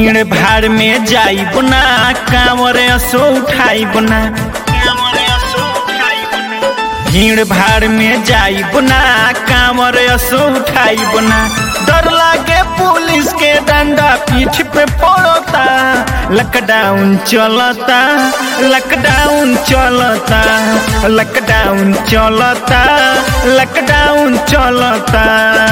भीड़ भाड़ में जाइब ना कांवर असो उठाइब ना भीड़ भाड़ में जाइब ना कांवर असो उठाइब ना डर लागे पुलिस के डंडा पीठ पे पड़ता लॉकडाउन चलता लॉकडाउन चलता लॉकडाउन चलता लॉकडाउन चलता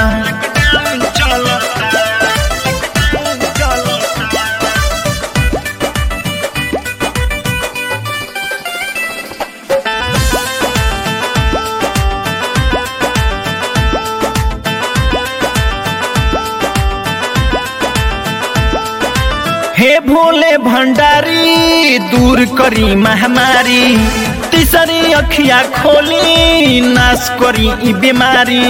हे भोले भंडारी दूर करी महामारी तीसरी अखिया खोली नाश करी ई बीमारी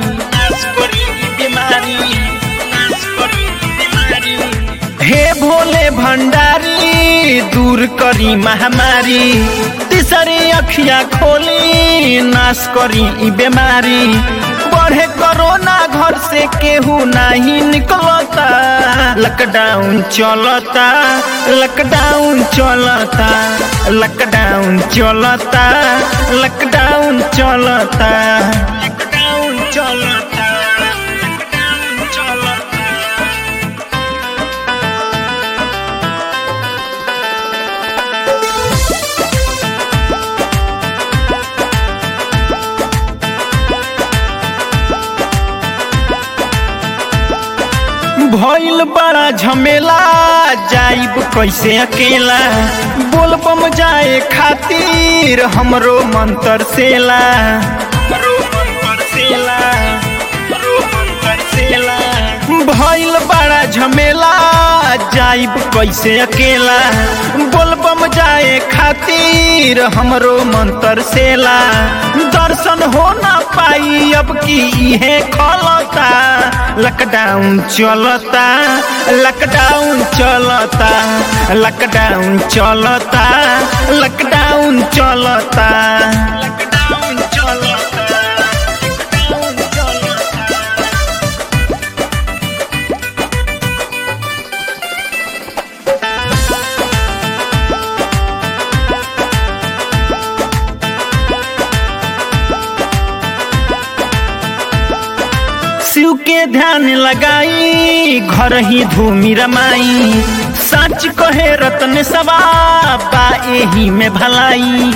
हे भोले भंडारी दूर करी महामारी तीसरी अखिया खोली नाश करी ई बीमारी बढ़े कोरोना घर से केहू नहीं निकलता लॉकडाउन चलता लॉकडाउन चलता लॉकडाउन चलता लॉकडाउन चलता लॉकडाउन चलता भइल बड़ा झमेला जाइब कैसे अकेला बोलबम जाए खातिर हमरो मन तरसेला भइल बड़ा झमेला जाइब कैसे अकेला बोलबम जाए खातिर हमरो मन तरसेला दर्शन हो ना पाई अब की इहे खलता लॉकडाउन चलता लॉकडाउन चलता लॉकडाउन चलता लॉकडाउन चलता लॉकडाउन चलता शिव के ध्यान लगाई घर ही धूमि रमाई सच कहे रतन सवा बा एही में भलाई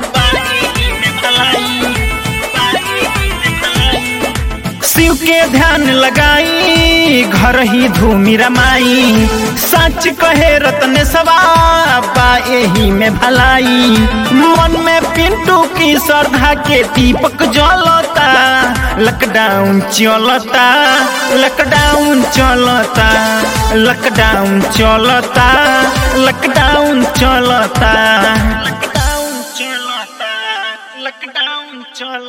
शिव के ध्यान लगाई घर ही धूमि रमाई सच कहे रतन सवा बा एही में भलाई मन में पिंटू की श्रद्धा के दीपक जलता लॉकडाउन चलता लॉकडाउन चलता लॉकडाउन चलता लॉकडाउन चलता लॉकडाउन चलता लॉकडाउन चलता।